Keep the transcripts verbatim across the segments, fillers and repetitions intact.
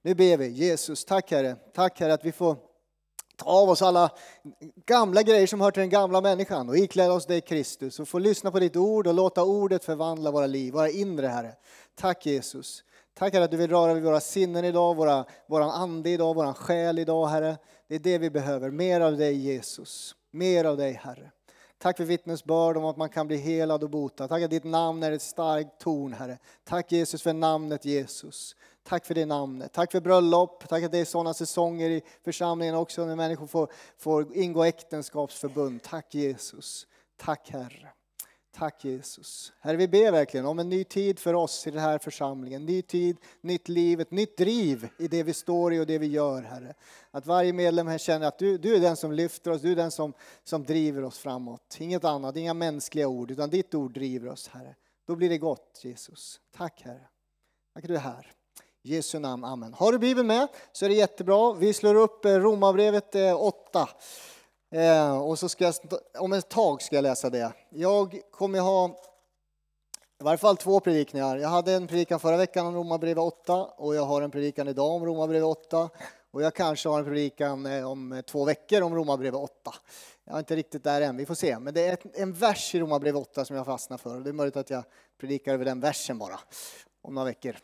Nu ber vi, Jesus, tack Herre. Tack Herre att vi får ta av oss alla gamla grejer som hör till den gamla människan och ikläda oss dig Kristus och få lyssna på ditt ord och låta ordet förvandla våra liv, våra inre Herre. Tack Jesus. Tack Herre att du vill röra vid våra sinnen idag, våra, våran ande idag, våran själ idag Herre. Det är det vi behöver, mer av dig Jesus, mer av dig Herre. Tack för vittnesbörd om att man kan bli helad och botad. Tack att ditt namn är ett starkt torn Herre. Tack Jesus för namnet Jesus. Tack för det namnet. Tack för bröllop. Tack att det är sådana säsonger i församlingen också när människor får, får ingå äktenskapsförbund. Tack Jesus. Tack Herre. Tack Jesus. Herre, vi ber verkligen om en ny tid för oss i den här församlingen. Ny tid, nytt liv, ett nytt driv i det vi står i och det vi gör Herre. Att varje medlem här känner att du, du är den som lyfter oss, du är den som, som driver oss framåt. Inget annat, inga mänskliga ord utan ditt ord driver oss Herre. Då blir det gott Jesus. Tack Herre. Tack att du är här. Jesu namn, amen. Har du Bibeln med så är det jättebra. Vi slår upp Romarbrevet åtta. Eh, och så ska jag, om ett tag ska jag läsa det. Jag kommer ha i varje fall två predikningar. Jag hade en predikan förra veckan om Romarbrevet åtta. Och jag har en predikan idag om Romarbrevet åtta. Och jag kanske har en predikan om två veckor om Romarbrevet åtta. Jag är inte riktigt där än, vi får se. Men det är en vers i Romarbrevet åtta som jag fastnar för. Det är möjligt att jag predikar över den versen bara om några veckor.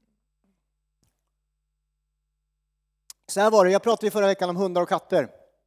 Så här var det, jag pratade i förra veckan om hundar och katter.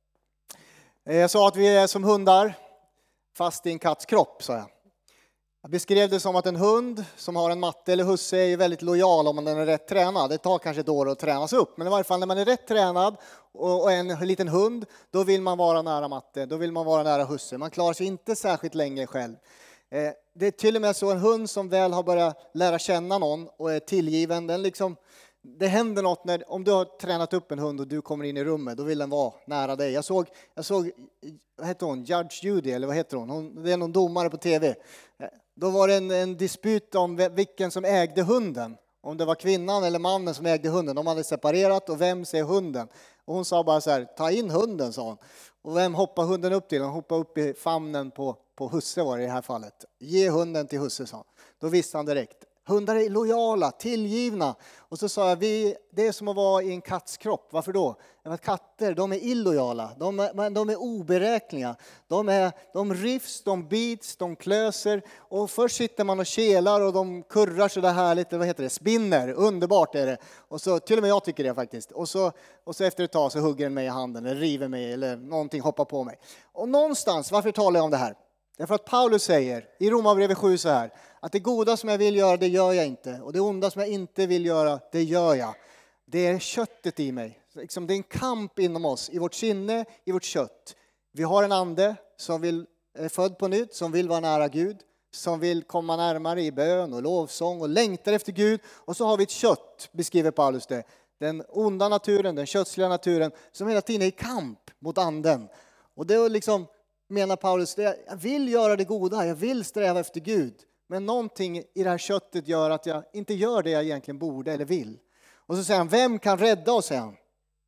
Jag sa att vi är som hundar, fast i en katts kropp, sa jag. Jag beskrev det som att en hund som har en matte eller husse är väldigt lojal om den är rätt tränad. Det tar kanske ett år att tränas upp, men i varje fall när man är rätt tränad och en liten hund, då vill man vara nära matte, då vill man vara nära husse. Man klarar sig inte särskilt länge själv. Det är till och med så en hund som väl har börjat lära känna någon och är tillgiven, den liksom... Det händer något när, om du har tränat upp en hund och du kommer in i rummet, då vill den vara nära dig. Jag såg, jag såg vad heter hon? Judge Judy, eller vad heter hon? hon det är någon domare på tv. Då var det en, en disput om vilken som ägde hunden. Om det var kvinnan eller mannen som ägde hunden. De hade separerat och vem ser hunden? Och hon sa bara så här, ta in hunden, sa hon. Och vem hoppar hunden upp till? Hon hoppade upp i famnen på, på husse var det i det här fallet. Ge hunden till husse, sa hon. Då visste han direkt. Hundar är lojala, tillgivna. Och så sa jag, vi, det är som att vara i en katts kropp. Varför då? För att katter, de är illojala. De är, de är oberäkneliga. De, är, de rifs, de bits, de klöser. Och först sitter man och kelar och de kurrar så där härligt. Vad heter det? Spinner. Underbart är det. Och så, till och med jag tycker det faktiskt. Och så, och så efter ett tag så hugger den mig i handen. Eller river mig eller någonting hoppar på mig. Och någonstans, varför talar jag om det här? Därför att Paulus säger i Romarbrevet sju så här. Att det goda som jag vill göra, det gör jag inte. Och det onda som jag inte vill göra, det gör jag. Det är köttet i mig. Det är en kamp inom oss, i vårt sinne, i vårt kött. Vi har en ande som vill, är född på nytt, som vill vara nära Gud. Som vill komma närmare i bön och lovsång och längtar efter Gud. Och så har vi ett kött, beskriver Paulus det. Den onda naturen, den kötsliga naturen, som hela tiden är i kamp mot anden. Och det är liksom, menar Paulus, det, jag vill göra det goda, jag vill sträva efter Gud. Men någonting i det här köttet gör att jag inte gör det jag egentligen borde eller vill. Och så säger han, vem kan rädda oss, säger han.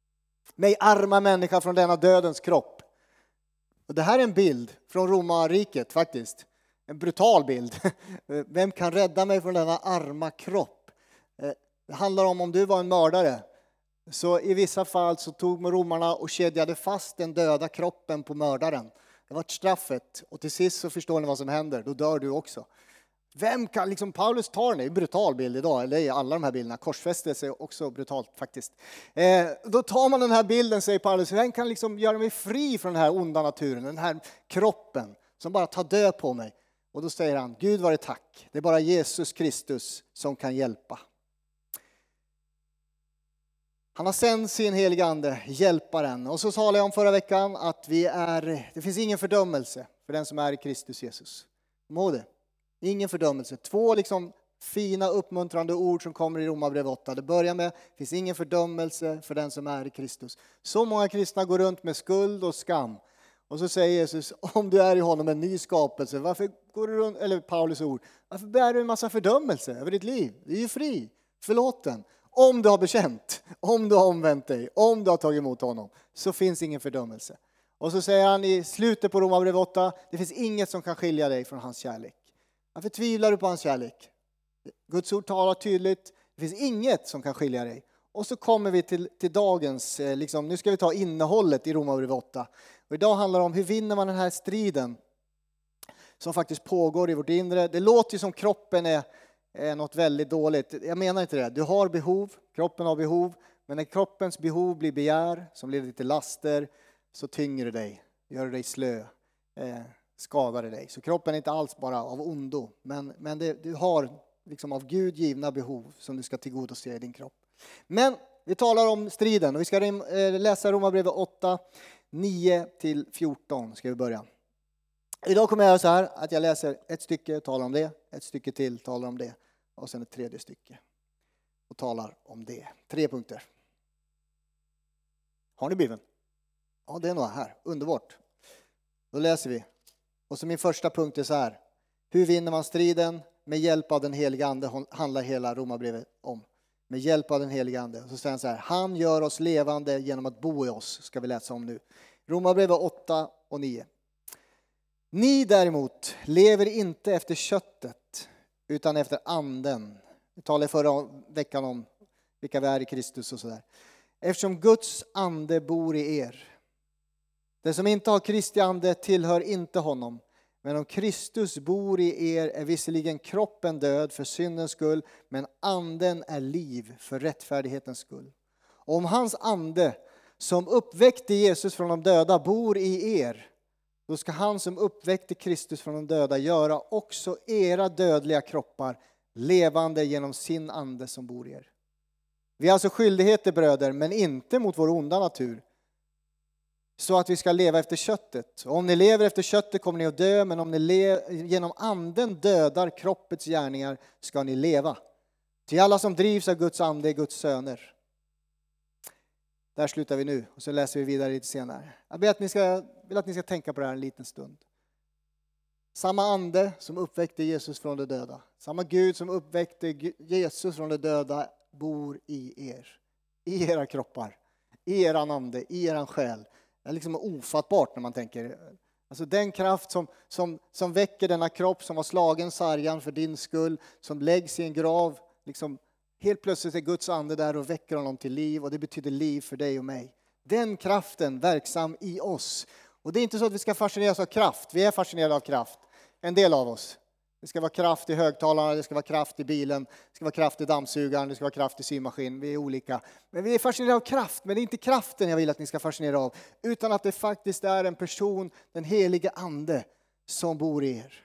Mig arma människa från denna dödens kropp. Och det här är en bild från Romarriket faktiskt. En brutal bild. Vem kan rädda mig från denna arma kropp? Det handlar om om du var en mördare. Så i vissa fall så tog romarna och kedjade fast den döda kroppen på mördaren. Det var straffet. Och till sist så förstår ni vad som händer. Då dör du också. Vem kan, liksom Paulus tar den, det är en brutal bild idag, eller i alla de här bilderna, korsfästelse är också brutalt faktiskt. Eh, då tar man den här bilden, säger Paulus, vem kan liksom göra mig fri från den här onda naturen, den här kroppen som bara tar död på mig. Och då säger han, Gud var det tack, det är bara Jesus Kristus som kan hjälpa. Han har sänt sin heliga ande, hjälparen. Och så talade jag om förra veckan att vi är, det finns ingen fördömelse för den som är i Kristus Jesus. Må det. Ingen fördömelse. Två liksom fina uppmuntrande ord som kommer i Romarbrevet åtta. Det börjar med, det finns ingen fördömelse för den som är i Kristus. Så många kristna går runt med skuld och skam. Och så säger Jesus, om du är i honom en ny skapelse, varför går du runt, eller Paulus ord, varför bär du en massa fördömelse över ditt liv? Du är ju fri, förlåten. Om du har bekänt, om du har omvänt dig, om du har tagit emot honom, så finns ingen fördömelse. Och så säger han i slutet på Romarbrevet åtta, det finns inget som kan skilja dig från hans kärlek. Varför tvivlar du på hans kärlek? Guds ord talar tydligt, det finns inget som kan skilja dig. Och så kommer vi till, till dagens, liksom, nu ska vi ta innehållet i Romarbrevet åtta. Och idag handlar det om hur vinner man den här striden som faktiskt pågår i vårt inre. Det låter ju som kroppen är, är något väldigt dåligt. Jag menar inte det. Du har behov, kroppen har behov. Men när kroppens behov blir begär, som leder till laster, så tynger det dig, gör dig slö, eh, skadar det dig. Så kroppen är inte alls bara av ondo, men, men det, du har liksom av Gud givna behov som du ska tillgodose i din kropp. Men vi talar om striden och vi ska läsa Romarbrevet åtta, nio till fjorton ska vi börja. Idag kommer jag göra så här att jag läser ett stycke, talar om det, ett stycke till, talar om det och sen ett tredje stycke och talar om det. Tre punkter. Har ni Bibeln? Ja, det är nog här. Underbart. Då läser vi. Och så min första punkt är så här. Hur vinner man striden? Med hjälp av den heliga ande handlar hela Romarbrevet om. Med hjälp av den heliga ande. Och så säger han så här. Han gör oss levande genom att bo i oss. Ska vi läsa om nu. Romarbrevet åtta och nio. Ni däremot lever inte efter köttet utan efter anden. Vi talade förra veckan om vilka vi är i Kristus och sådär. Eftersom Guds ande bor i er. Den som inte har Kristi ande tillhör inte honom. Men om Kristus bor i er är visserligen kroppen död för syndens skull. Men anden är liv för rättfärdighetens skull. Och om hans ande som uppväckte Jesus från de döda bor i er. Då ska han som uppväckte Kristus från de döda göra också era dödliga kroppar levande genom sin ande som bor i er. Vi har alltså skyldigheter bröder, men inte mot vår onda natur. Så att vi ska leva efter köttet. Och om ni lever efter köttet kommer ni att dö, men om ni le- genom anden dödar kroppets gärningar ska ni leva. Till alla som drivs av Guds ande är Guds söner. Där slutar vi nu och så läser vi vidare lite senare. Jag ber att ni ska, vill att ni ska tänka på det här en liten stund. Samma ande som uppväckte Jesus från de döda. Samma Gud som uppväckte Jesus från de döda bor i er. I era kroppar. I eran ande. I eran själ. Det är liksom ofattbart när man tänker. Alltså den kraft som, som, som väcker denna kropp som var slagen sargan för din skull. Som läggs i en grav. Liksom, helt plötsligt är Guds ande där och väcker honom till liv. Och det betyder liv för dig och mig. Den kraften verksam i oss. Och det är inte så att vi ska fascineras av kraft. Vi är fascinerade av kraft. En del av oss. Det ska vara kraft i högtalarna, det ska vara kraft i bilen, det ska vara kraft i dammsugaren, det ska vara kraft i symaskin. Vi är olika. Men vi är fascinerade av kraft, men det är inte kraften jag vill att ni ska fascinera av. Utan att det faktiskt är en person, den helige ande, som bor i er.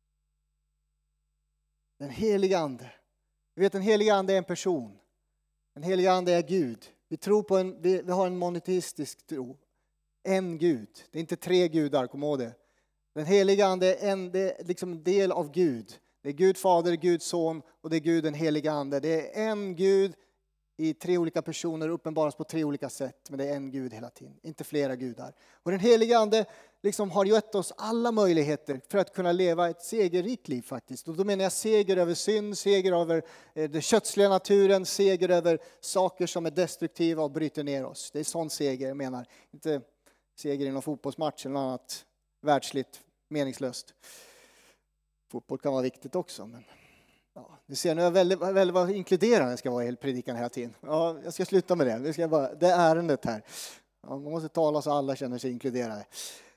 Den helige ande. Vi vet, den helige ande är en person. Den helige ande är Gud. Vi tror på en, vi, vi har en monoteistisk tro. En Gud. Det är inte tre gudar, kom ihåg det. Den heliga ande är en, det är liksom en del av Gud. Det är Gud fader, Gud son och det är Gud den heliga ande. Det är en Gud i tre olika personer, uppenbaras på tre olika sätt. Men det är en Gud hela tiden, inte flera gudar. Och den heliga ande liksom har gett oss alla möjligheter för att kunna leva ett segerrikt liv faktiskt. Och då menar jag seger över synd, seger över den kötsliga naturen, seger över saker som är destruktiva och bryter ner oss. Det är sån seger jag menar. Inte seger i någon fotbollsmatch eller något annat världsligt meningslöst. Fotboll kan vara viktigt också. Men ja, du ser nu är jag väldigt, väldigt vad inkluderande jag ska vara i predikan hela tiden. Ja, jag ska sluta med det. Det, ska bara, det är ärendet här. Ja, man måste tala så alla känner sig inkluderade.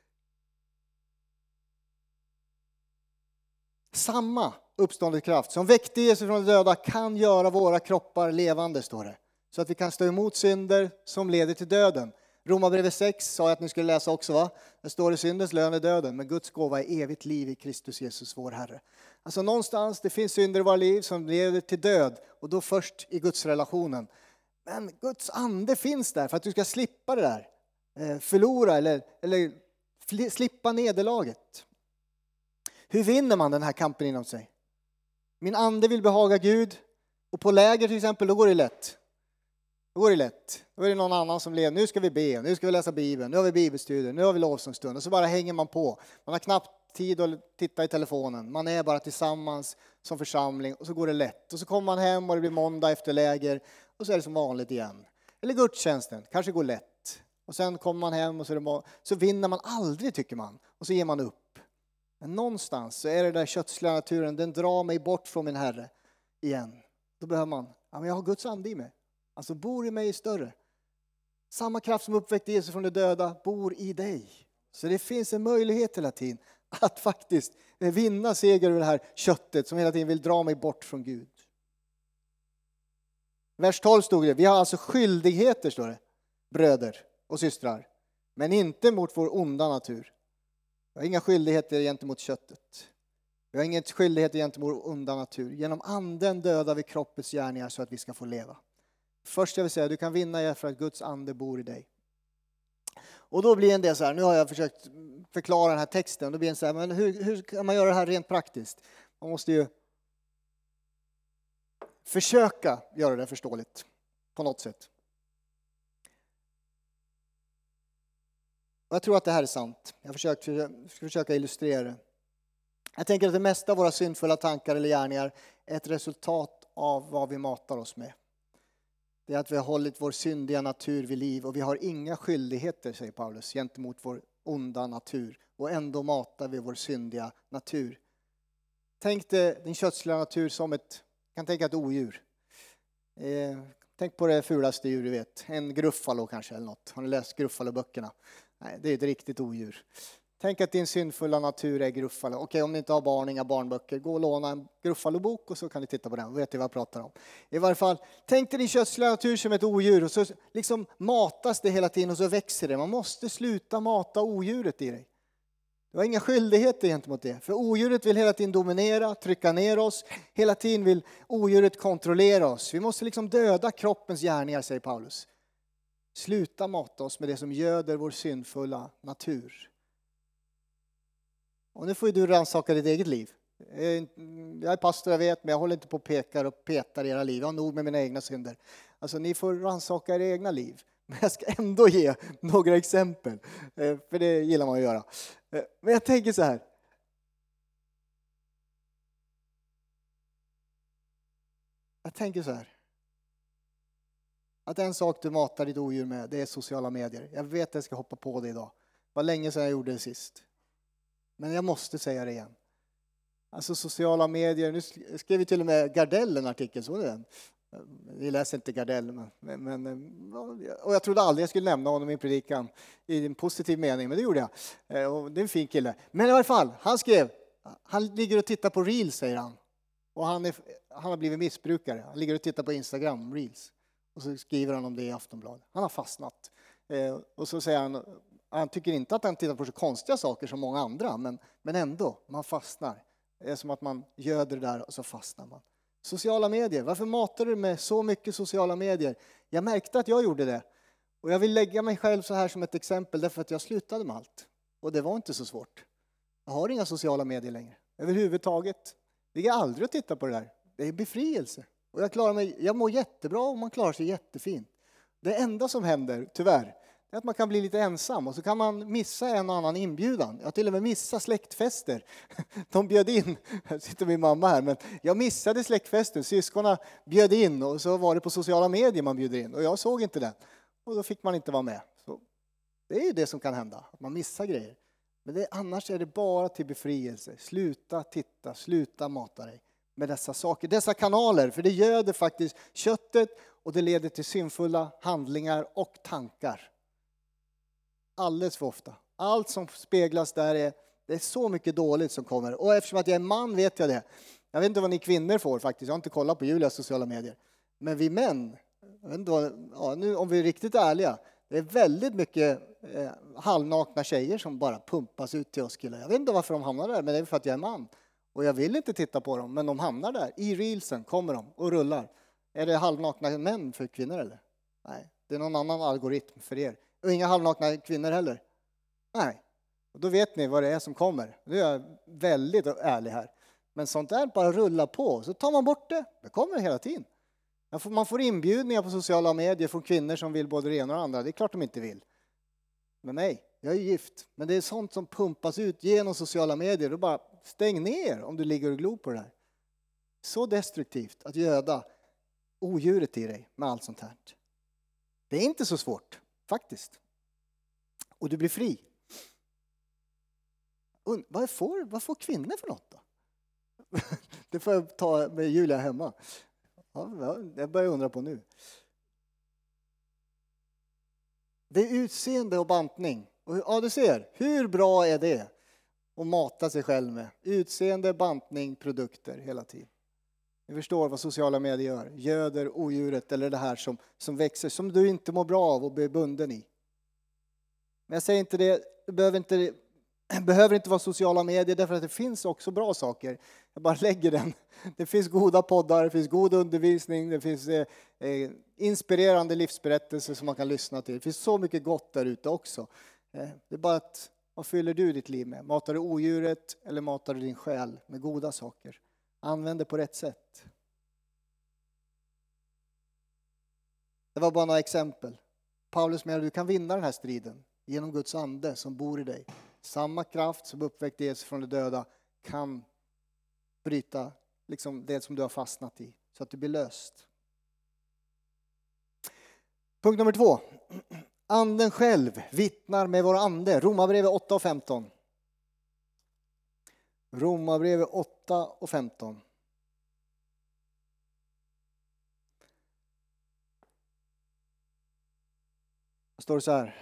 Samma uppståndelsekraft som väckte Jesus från de döda kan göra våra kroppar levande, står det. Så att vi kan stå emot synder som leder till döden. Romarbrevet sex sa jag att ni skulle läsa också, va? Det står i syndens lön är döden, men Guds gåva är evigt liv i Kristus Jesus vår Herre. Alltså någonstans, det finns synder i våra liv som leder till död, och då först i Guds relationen. Men Guds ande finns där för att du ska slippa det där. Förlora eller, eller slippa nederlaget. Hur vinner man den här kampen inom sig? Min ande vill behaga Gud, och på läger till exempel, då går det lätt. Då går det lätt. Då är det någon annan som leder. Nu ska vi be, nu ska vi läsa Bibeln, nu har vi bibelstudier, nu har vi lovsångsstund. Och så bara hänger man på. Man har knappt tid att titta i telefonen. Man är bara tillsammans som församling och så går det lätt. Och så kommer man hem och det blir måndag efter läger och så är det som vanligt igen. Eller gudstjänsten, kanske går lätt. Och sen kommer man hem och så, är det må- så vinner man aldrig, tycker man. Och så ger man upp. Men någonstans så är det där kötsliga naturen, den drar mig bort från min Herre igen. Då behöver man, ja men jag har Guds ande i mig. Alltså bor i mig är större. Samma kraft som uppväckte Jesus från de döda bor i dig. Så det finns en möjlighet hela tiden att faktiskt vinna seger över det här köttet som hela tiden vill dra mig bort från Gud. Vers tolv stod det, vi har alltså skyldigheter, står det, bröder och systrar. Men inte mot vår onda natur. Vi har inga skyldigheter gentemot köttet. Vi har inga skyldigheter gentemot vår onda natur. Genom anden dödar vi kroppens gärningar så att vi ska få leva. Först jag vill säga, du kan vinna för att Guds ande bor i dig. Och då blir en del så här, nu har jag försökt förklara den här texten. Då blir en så här, men hur, hur kan man göra det här rent praktiskt? Man måste ju försöka göra det förståeligt på något sätt. Och jag tror att det här är sant. Jag försöker, ska försöka illustrera det. Jag tänker att det mesta av våra syndfulla tankar eller gärningar är ett resultat av vad vi matar oss med. Det är att vi har hållit vår syndiga natur vid liv och vi har inga skyldigheter, säger Paulus, gentemot vår onda natur. Och ändå matar vi vår syndiga natur. Tänk dig din kötsliga natur som ett, kan tänka ett odjur. Eh, tänk på det fulaste djur du vet. En gruffalo kanske eller något. Har ni läst Gruffalo-böckerna? Nej, det är ett riktigt odjur. Tänk att din syndfulla natur är Gruffalo. Okej, om ni inte har barn, inga barnböcker, gå och låna en Gruffalo-bok och så kan ni titta på den. Vet ni vad jag pratar om? I varje fall, tänk dig din kötsliga natur som ett odjur och så liksom matas det hela tiden och så växer det. Man måste sluta mata odjuret i dig. Du har inga skyldigheter gentemot det. För odjuret vill hela tiden dominera, trycka ner oss. Hela tiden vill odjuret kontrollera oss. Vi måste liksom döda kroppens gärningar, säger Paulus. Sluta mata oss med det som göder vår syndfulla natur. Och nu får du rannsaka ditt eget liv. Jag är pastor, jag vet, men jag håller inte på och pekar och petar i era liv. Jag har nog med mina egna synder. Alltså ni får rannsaka era egna liv. Men jag ska ändå ge några exempel. För det gillar man att göra. Men jag tänker så här. Jag tänker så här. Att en sak du matar ditt odjur med, det är sociala medier. Jag vet att jag ska hoppa på det idag. Det var länge sedan jag gjorde det sist. Men jag måste säga det igen. Alltså sociala medier. Nu skrev vi till och med Gardell en artikel. Så det. Vi läser inte Gardell. Men, men, och jag trodde aldrig jag skulle nämna honom i predikan. I en positiv mening. Men det gjorde jag. Och det är en fin kille. Men i alla fall. Han skrev. Han ligger och tittar på Reels, säger han. Och han, är, han har blivit missbrukare. Han ligger och tittar på Instagram. Reels. Och så skriver han om det i Aftonbladet. Han har fastnat. Och så säger han. Han tycker inte att han tittar på så konstiga saker som många andra. Men, men ändå, man fastnar. Det är som att man göder det där och så fastnar man. Sociala medier. Varför matar du med så mycket sociala medier? Jag märkte att jag gjorde det. Och jag vill lägga mig själv så här som ett exempel. Därför att jag slutade med allt. Och det var inte så svårt. Jag har inga sociala medier längre. Överhuvudtaget. Det går aldrig att titta på det där. Det är befrielse. Och jag, klarar mig, jag mår jättebra och man klarar sig jättefint. Det enda som händer, tyvärr, är att man kan bli lite ensam och så kan man missa en och annan inbjudan. Jag till och med missa släktfester. De bjöd in, här sitter min mamma här, men jag missade släktfesten. Syskonen bjöd in och så var det på sociala medier man bjöd in och jag såg inte den. Och då fick man inte vara med. Så det är ju det som kan hända, att man missar grejer. Men det, annars är det bara till befrielse. Sluta titta, sluta mata dig med dessa saker, dessa kanaler. För det göder faktiskt köttet och det leder till synfulla handlingar och tankar. Alldeles för ofta. Allt som speglas där är, det är så mycket dåligt som kommer. Och eftersom att jag är man vet jag det. Jag vet inte vad ni kvinnor får faktiskt. Jag har inte kollat på Julias sociala medier. Men vi män, jag vet inte vad, ja, nu, om vi är riktigt ärliga. Det är väldigt mycket eh, halvnakna tjejer som bara pumpas ut till oss killar. Jag vet inte varför de hamnar där, men det är för att jag är man. Och jag vill inte titta på dem, men de hamnar där. I reelsen kommer de och rullar. Är det halvnakna män för kvinnor eller? Nej, det är någon annan algoritm för er. Och inga halvnakna kvinnor heller. Nej, och då vet ni vad det är som kommer. Nu är jag väldigt ärlig här. Men sånt där bara rullar på. Så tar man bort det. Det kommer hela tiden. Man får inbjudningar på sociala medier från kvinnor som vill både det ena och det andra. Det är klart de inte vill. Men nej, jag är gift. Men det är sånt som pumpas ut genom sociala medier. Då bara stäng ner om du ligger och glor på det där. Så destruktivt att göda odjuret i dig med allt sånt här. Det är inte så svårt. Faktiskt. Och du blir fri. Und, vad, får, vad får kvinnor för något då? Det får jag ta med Julia hemma. Ja, jag börjar undra på nu. Det är utseende och bantning. Och ja, du ser, hur bra är det att mata sig själv med? Utseende, bantning, produkter hela tiden. Ni förstår vad sociala medier gör. Göder odjuret eller det här som, som växer, som du inte mår bra av och blir bunden i. Men jag säger inte det, det behöver inte, det behöver inte vara sociala medier därför att det finns också bra saker. Jag bara lägger den. Det finns goda poddar, det finns god undervisning, det finns eh, eh, inspirerande livsberättelser som man kan lyssna till. Det finns så mycket gott där ute också. Eh, det är bara att, vad fyller du ditt liv med? Matar du odjuret eller matar du din själ med goda saker? Använd det på rätt sätt. Det var bara några exempel. Paulus menar att du kan vinna den här striden genom Guds ande som bor i dig. Samma kraft som uppväckte Jesus från de döda kan bryta liksom det som du har fastnat i så att du blir löst. Punkt nummer två. Anden själv vittnar med vår ande. Romarbrevet åtta och femton. Romarbrevet åtta och femton. Det står så här.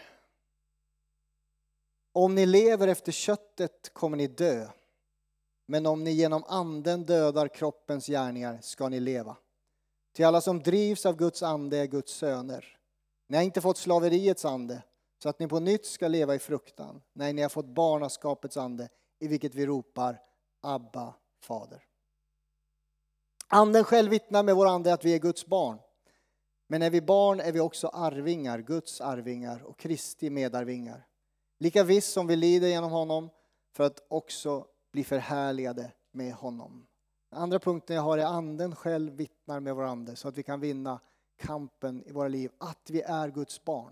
Om ni lever efter köttet kommer ni dö. Men om ni genom anden dödar kroppens gärningar ska ni leva. Till alla som drivs av Guds ande är Guds söner. Ni har inte fått slaveriets ande så att ni på nytt ska leva i fruktan. Nej, ni har fått barnaskapets ande i vilket vi ropar Abba, Fader. Anden själv vittnar med vår ande att vi är Guds barn. Men när vi är barn är vi också arvingar, Guds arvingar och Kristi medarvingar. Lika visst som vi lider genom honom för att också bli förhärligade med honom. Den andra punkten jag har är anden själv vittnar med vår ande så att vi kan vinna kampen i våra liv. Att vi är Guds barn.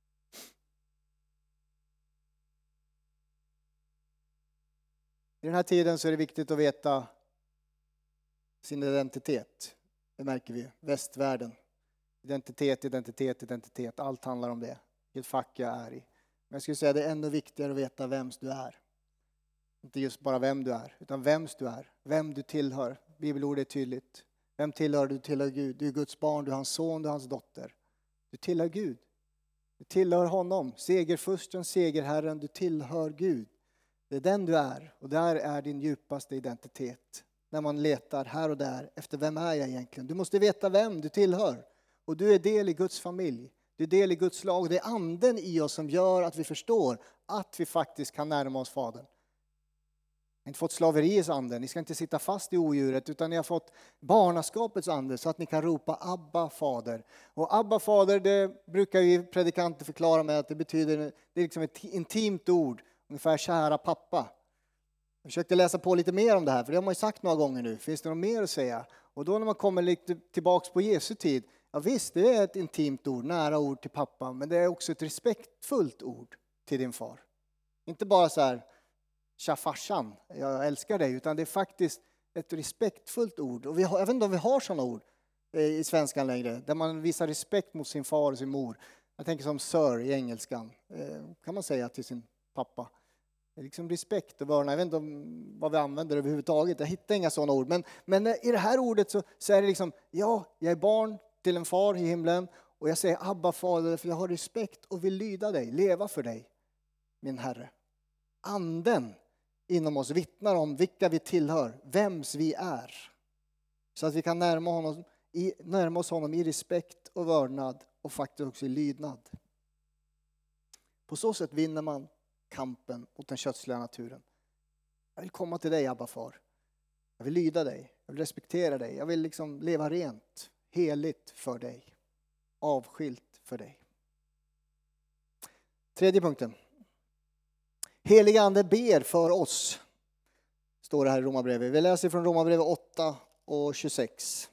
I den här tiden så är det viktigt att veta sin identitet. Det märker vi. Västvärlden. Identitet, identitet, identitet. Allt handlar om det. Vilket fack jag är i. Men jag skulle säga att det är ännu viktigare att veta vems du är. Inte just bara vem du är, utan vems du är. Vem du tillhör. Bibelordet är tydligt. Vem tillhör du? Du tillhör Gud. Du är Guds barn, du är hans son, du är hans dotter. Du tillhör Gud. Du tillhör honom. Segerfursten, segerherren, du tillhör Gud. Det är den du är. Och där är din djupaste identitet. När man letar här och där efter vem är jag egentligen. Du måste veta vem du tillhör. Och du är del i Guds familj. Du är del i Guds lag. Det är anden i oss som gör att vi förstår att vi faktiskt kan närma oss Fadern. Ni har inte fått slaveriets ande. Ni ska inte sitta fast i odjuret utan ni har fått barnaskapets ande så att ni kan ropa Abba, Fader. Och Abba, Fader, det brukar ju predikanter förklara med att det betyder, det är liksom ett intimt ord. Ungefär kära pappa. Jag försökte läsa på lite mer om det här för det har man ju sagt några gånger nu. Finns det något mer att säga? Och då när man kommer lite tillbaks på Jesu tid. Ja visst, det är ett intimt ord, nära ord till pappa. Men det är också ett respektfullt ord till din far. Inte bara så här, tja farsan, jag älskar dig. Utan det är faktiskt ett respektfullt ord. Och vi har, jag vet inte om vi har sådana ord i svenskan längre. Där man visar respekt mot sin far och sin mor. Jag tänker som sir i engelskan. Kan man säga till sin pappa. Det är liksom respekt och vörna. Jag vet inte om vad vi använder överhuvudtaget. Jag hittar inga sådana ord. Men, men i det här ordet så, så är det liksom, ja, jag är barn till en far i himlen. Och jag säger Abba, Fader, för jag har respekt och vill lyda dig, leva för dig, min Herre. Anden inom oss vittnar om vilka vi tillhör, vems vi är. Så att vi kan närma, honom i, närma oss honom i respekt och vördnad och faktiskt också i lydnad. På så sätt vinner man kampen mot den kötsliga naturen. Jag vill komma till dig, Abba far. Jag vill lyda dig. Jag vill respektera dig. Jag vill liksom leva rent, heligt för dig. Avskilt för dig. Tredje punkten. Heliga ande ber för oss. Står det här i Romarbrevet. Vi läser från Romarbrevet åtta och tjugosex.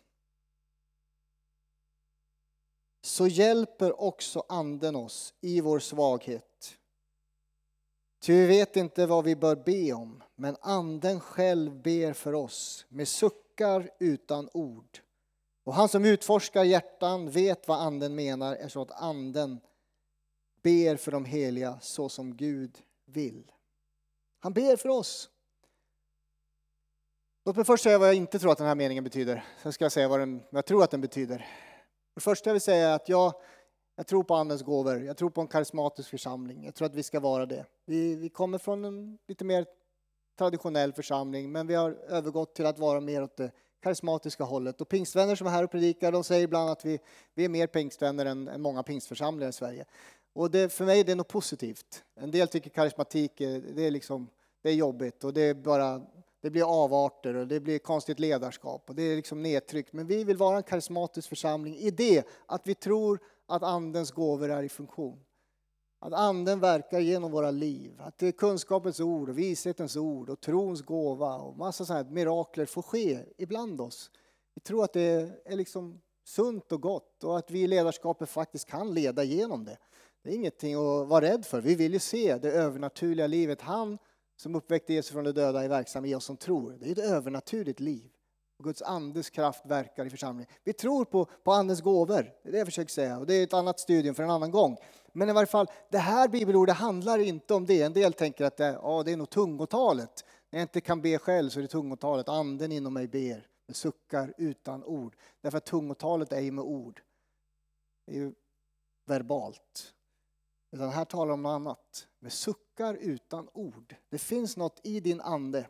Så hjälper också anden oss i vår svaghet. Ty vi vet inte vad vi bör be om, men anden själv ber för oss med suckar utan ord. Och han som utforskar hjärtan vet vad anden menar, är så att anden ber för de heliga så som Gud vill. Han ber för oss. Låt mig först säga vad jag inte tror att den här meningen betyder. Sen ska jag säga vad, den, vad jag tror att den betyder. Det första jag vill säga är att jag, Jag tror på andens gåvor. Jag tror på en karismatisk församling. Jag tror att vi ska vara det. Vi, vi kommer från en lite mer traditionell församling, men vi har övergått till att vara mer åt det karismatiska hållet. Och pingstvänner som är här och predikar, de säger ibland att vi, vi är mer pingstvänner än, än många pingstförsamlingar i Sverige. Och det, för mig är det något positivt. En del tycker karismatik är, det är, liksom, det är jobbigt och det, är bara, det blir avarter och det blir konstigt ledarskap och det är liksom nedtryckt. Men vi vill vara en karismatisk församling i det att vi tror att andens gåvor är i funktion. Att anden verkar genom våra liv. Att det är kunskapens ord och vishetens ord och trons gåva och massa sådana här mirakler får ske ibland oss. Vi tror att det är liksom sunt och gott och att vi i ledarskapet faktiskt kan leda igenom det. Det är ingenting att vara rädd för. Vi vill ju se det övernaturliga livet. Han som uppväckte Jesus från de döda är verksam i oss som tror. Det är ett övernaturligt liv. Och Guds andes kraft verkar i församlingen. Vi tror på, på andens gåvor. Det är det jag försöker säga. Och det är ett annat studium för en annan gång. Men i varje fall, det här bibelordet handlar inte om det. En del tänker att det, ja, det är nog tungotalet. När jag inte kan be själv så är det tungotalet. Anden inom mig ber. Med suckar utan ord. Därför att tungotalet är ju med ord. Det är ju verbalt. Utan här talar om något annat. Med suckar utan ord. Det finns något i din ande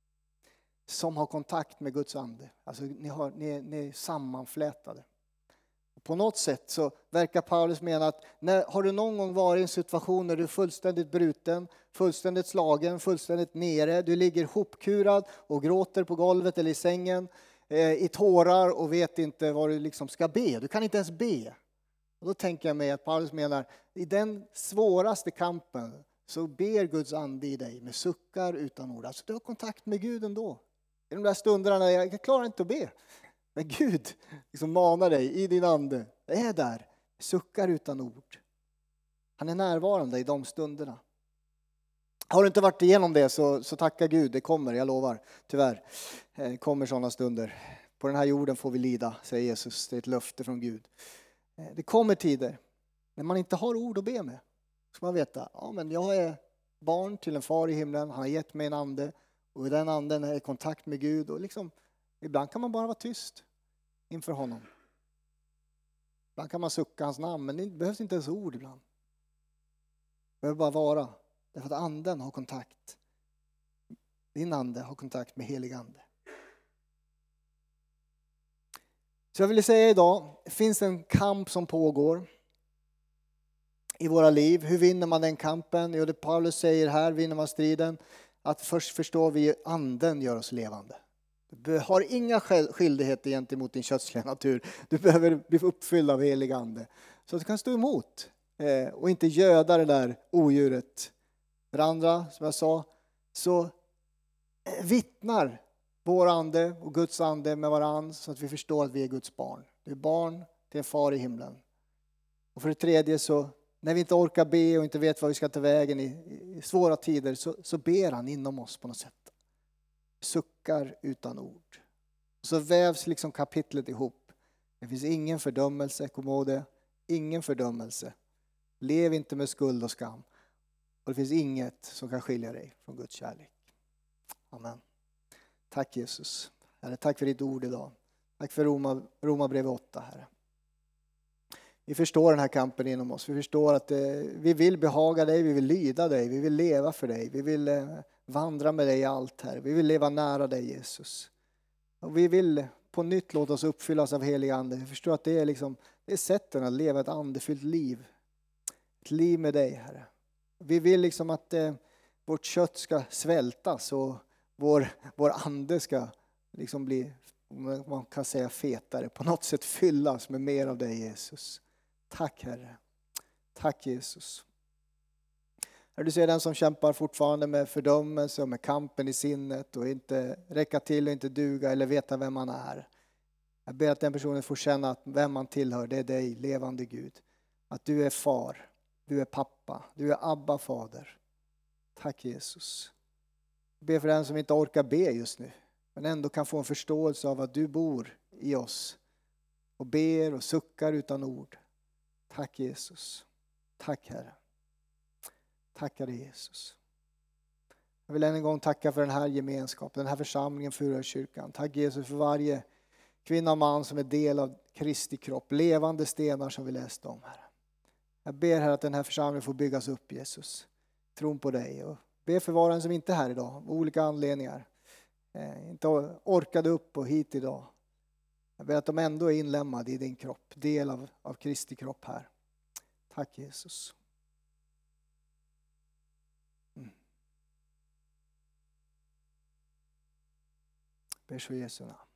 som har kontakt med Guds ande. Alltså ni, har, ni, är, ni är sammanflätade. På något sätt så verkar Paulus mena att när, har du någon gång varit i en situation där du är fullständigt bruten, fullständigt slagen, fullständigt nere, du ligger hopkurad och gråter på golvet eller i sängen eh, i tårar och vet inte vad du liksom ska be. Du kan inte ens be. Och då tänker jag mig att Paulus menar, i den svåraste kampen så ber Guds ande i dig med suckar utan ord. Alltså du har kontakt med Gud ändå. I de där stunderna när jag klarar inte att be. Men Gud liksom manar dig i din ande. Det är där, suckar utan ord. Han är närvarande i de stunderna. Har du inte varit igenom det så, så tacka Gud, det kommer, jag lovar. Tyvärr, det kommer sådana stunder. På den här jorden får vi lida, säger Jesus. Det är ett löfte från Gud. Det kommer tider när man inte har ord att be med. Så man veta, ja men jag är barn till en far i himlen, han har gett mig en ande. Och i den anden är i kontakt med Gud. Och liksom, ibland kan man bara vara tyst inför honom. Ibland kan man sucka hans namn, men det behövs inte ens ord ibland. Det behöver bara vara. Därför att anden har kontakt. Din ande har kontakt med helig ande. Så jag vill säga idag, det finns en kamp som pågår i våra liv. Hur vinner man den kampen? Jo, det Paulus säger här, vinner man striden. Att först förstår vi att anden gör oss levande. Du har inga skyldigheter gentemot din kötsliga natur. Du behöver bli uppfylld av helig ande. Så att du kan stå emot eh, och inte göda det där odjuret. För andra, som jag sa, så vittnar vår ande och Guds ande med varandra så att vi förstår att vi är Guds barn. Du är barn till en far i himlen. Och för det tredje så, när vi inte orkar be och inte vet vad vi ska ta vägen i, i svåra tider så, så ber han inom oss på något sätt. Suckar utan ord. Så vävs liksom kapitlet ihop. Det finns ingen fördömelse, kom ihåg det. Ingen fördömelse. Lev inte med skuld och skam. Och det finns inget som kan skilja dig från Guds kärlek. Amen. Tack Jesus. Herre, tack för ditt ord idag. Tack för Roma, Romarbrevet åtta, Herre. Vi förstår den här kampen inom oss. Vi förstår att eh, vi vill behaga dig, vi vill lyda dig, vi vill leva för dig. Vi vill eh, vandra med dig i allt, här. Vi vill leva nära dig, Jesus. Och vi vill på nytt låta oss uppfyllas av helig ande. Vi förstår att det är, liksom, det är sätten att leva ett andefyllt liv. Ett liv med dig, Herre. Vi vill liksom att eh, vårt kött ska svältas och vår, vår ande ska liksom bli, man kan säga fetare, på något sätt fyllas med mer av dig, Jesus. Tack, Herre. Tack, Jesus. Du ser den som kämpar fortfarande med fördömelse och med kampen i sinnet och inte räcka till och inte duga eller veta vem man är. Jag ber att den personen får känna att vem man tillhör, det är dig, levande Gud. Att du är far, du är pappa, du är Abba, fader. Tack Jesus. Jag ber för den som inte orkar be just nu, men ändå kan få en förståelse av att du bor i oss och ber och suckar utan ord. Tack Jesus. Tack Herre. Tackar dig Jesus. Jag vill än en gång tacka för den här gemenskapen, den här församlingen, Furukyrkan. Tack Jesus för varje kvinna och man som är del av Kristi kropp. Levande stenar som vi läste om, Herre. Jag ber här att den här församlingen får byggas upp, Jesus. Tron på dig. Och ber för var och en som inte är här idag, av olika anledningar. Eh, inte orkade upp och hit idag. Jag ber att de ändå är inlämnade i din kropp, del av, av Kristi kropp här. Tack Jesus. Mm. Ber så i Jesu namn.